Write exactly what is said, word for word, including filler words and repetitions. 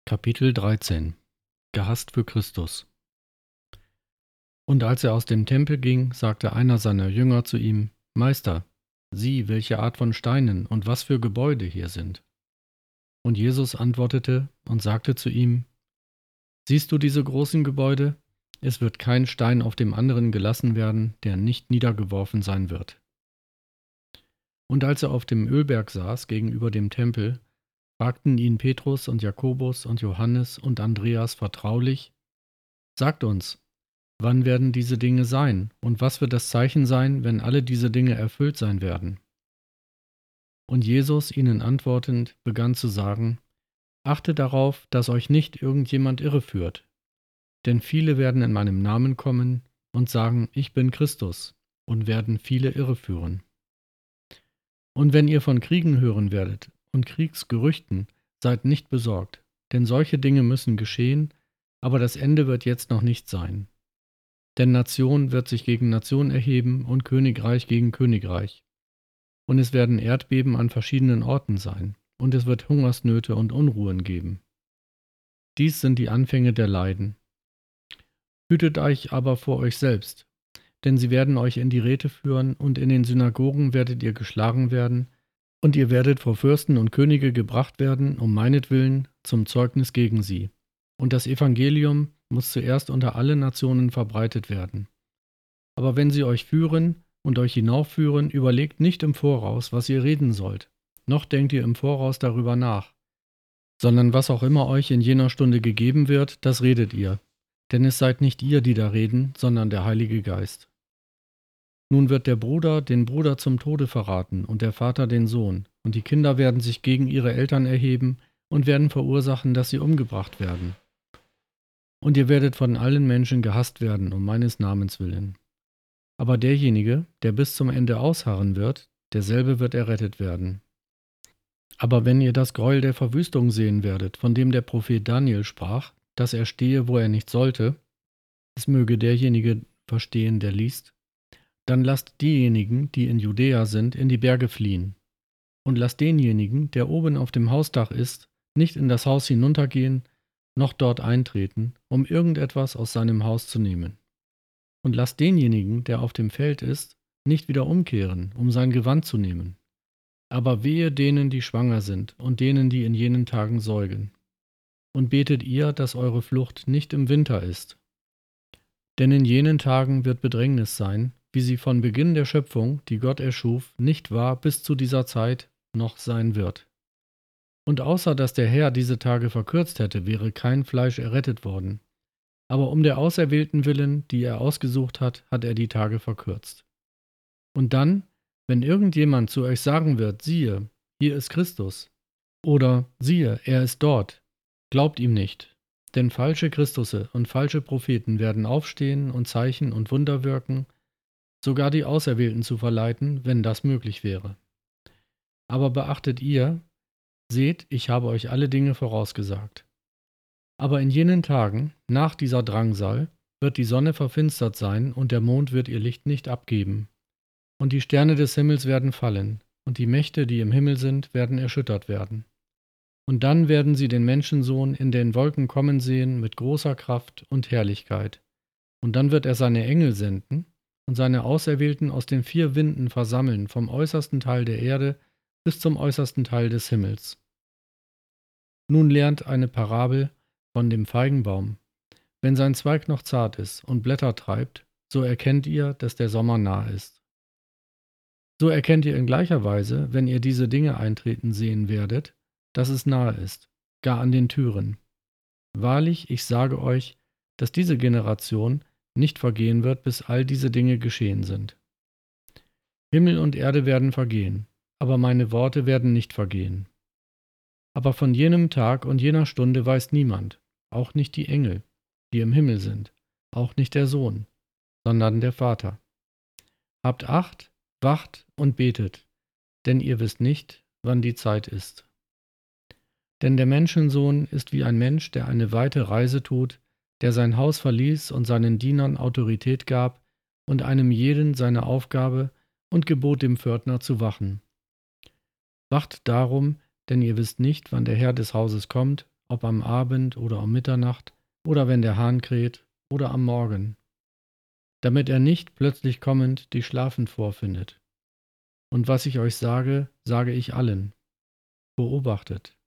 Kapitel dreizehn Gehasst für Christus. Und als er aus dem Tempel ging, sagte einer seiner Jünger zu ihm: Meister, sieh, welche Art von Steinen und was für Gebäude hier sind. Und Jesus antwortete und sagte zu ihm: Siehst du diese großen Gebäude? Es wird kein Stein auf dem anderen gelassen werden, der nicht niedergeworfen sein wird. Und als er auf dem Ölberg saß gegenüber dem Tempel, fragten ihn Petrus und Jakobus und Johannes und Andreas vertraulich: Sagt uns, wann werden diese Dinge sein, und was wird das Zeichen sein, wenn alle diese Dinge erfüllt sein werden? Und Jesus ihnen antwortend begann zu sagen: Achtet darauf, dass euch nicht irgendjemand irreführt. Denn viele werden in meinem Namen kommen und sagen, ich bin Christus, und werden viele irreführen. Und wenn ihr von Kriegen hören werdet und Kriegsgerüchten, seid nicht besorgt, denn solche Dinge müssen geschehen, aber das Ende wird jetzt noch nicht sein. Denn Nation wird sich gegen Nation erheben und Königreich gegen Königreich. Und es werden Erdbeben an verschiedenen Orten sein, und es wird Hungersnöte und Unruhen geben. Dies sind die Anfänge der Leiden. Hütet euch aber vor euch selbst, denn sie werden euch in die Räte führen, und in den Synagogen werdet ihr geschlagen werden, und ihr werdet vor Fürsten und Könige gebracht werden, um meinetwillen, zum Zeugnis gegen sie. Und das Evangelium muss zuerst unter alle Nationen verbreitet werden. Aber wenn sie euch führen und euch hinaufführen, überlegt nicht im Voraus, was ihr reden sollt, noch denkt ihr im Voraus darüber nach, sondern was auch immer euch in jener Stunde gegeben wird, das redet ihr. Denn es seid nicht ihr, die da reden, sondern der Heilige Geist. Nun wird der Bruder den Bruder zum Tode verraten und der Vater den Sohn, und die Kinder werden sich gegen ihre Eltern erheben und werden verursachen, dass sie umgebracht werden. Und ihr werdet von allen Menschen gehasst werden, um meines Namens willen. Aber derjenige, der bis zum Ende ausharren wird, derselbe wird errettet werden. Aber wenn ihr das Gräuel der Verwüstung sehen werdet, von dem der Prophet Daniel sprach, dass er stehe, wo er nicht sollte, es möge derjenige verstehen, der liest, dann lasst diejenigen, die in Judäa sind, in die Berge fliehen. Und lasst denjenigen, der oben auf dem Hausdach ist, nicht in das Haus hinuntergehen, noch dort eintreten, um irgendetwas aus seinem Haus zu nehmen. Und lasst denjenigen, der auf dem Feld ist, nicht wieder umkehren, um sein Gewand zu nehmen. Aber wehe denen, die schwanger sind, und denen, die in jenen Tagen säugen. Und betet ihr, dass eure Flucht nicht im Winter ist. Denn in jenen Tagen wird Bedrängnis sein, wie sie von Beginn der Schöpfung, die Gott erschuf, nicht war bis zu dieser Zeit, noch sein wird. Und außer dass der Herr diese Tage verkürzt hätte, wäre kein Fleisch errettet worden. Aber um der Auserwählten willen, die er ausgesucht hat, hat er die Tage verkürzt. Und dann, wenn irgendjemand zu euch sagen wird, siehe, hier ist Christus, oder siehe, er ist dort, glaubt ihm nicht. Denn falsche Christusse und falsche Propheten werden aufstehen und Zeichen und Wunder wirken, sogar die Auserwählten zu verleiten, wenn das möglich wäre. Aber beachtet ihr, seht, ich habe euch alle Dinge vorausgesagt. Aber in jenen Tagen, nach dieser Drangsal, wird die Sonne verfinstert sein und der Mond wird ihr Licht nicht abgeben. Und die Sterne des Himmels werden fallen, und die Mächte, die im Himmel sind, werden erschüttert werden. Und dann werden sie den Menschensohn in den Wolken kommen sehen mit großer Kraft und Herrlichkeit. Und dann wird er seine Engel senden und seine Auserwählten aus den vier Winden versammeln, vom äußersten Teil der Erde bis zum äußersten Teil des Himmels. Nun lernt eine Parabel von dem Feigenbaum. Wenn sein Zweig noch zart ist und Blätter treibt, so erkennt ihr, dass der Sommer nah ist. So erkennt ihr in gleicher Weise, wenn ihr diese Dinge eintreten sehen werdet, dass es nahe ist, gar an den Türen. Wahrlich, ich sage euch, dass diese Generation nicht vergehen wird, bis all diese Dinge geschehen sind. Himmel und Erde werden vergehen, aber meine Worte werden nicht vergehen. Aber von jenem Tag und jener Stunde weiß niemand, auch nicht die Engel, die im Himmel sind, auch nicht der Sohn, sondern der Vater. Habt Acht, wacht und betet, denn ihr wisst nicht, wann die Zeit ist. Denn der Menschensohn ist wie ein Mensch, der eine weite Reise tut, der sein Haus verließ und seinen Dienern Autorität gab und einem jeden seine Aufgabe und gebot dem Pförtner zu wachen. Wacht darum, denn ihr wisst nicht, wann der Herr des Hauses kommt, ob am Abend oder um Mitternacht oder wenn der Hahn kräht oder am Morgen, damit er nicht plötzlich kommend die schlafend vorfindet. Und was ich euch sage, sage ich allen: Beobachtet,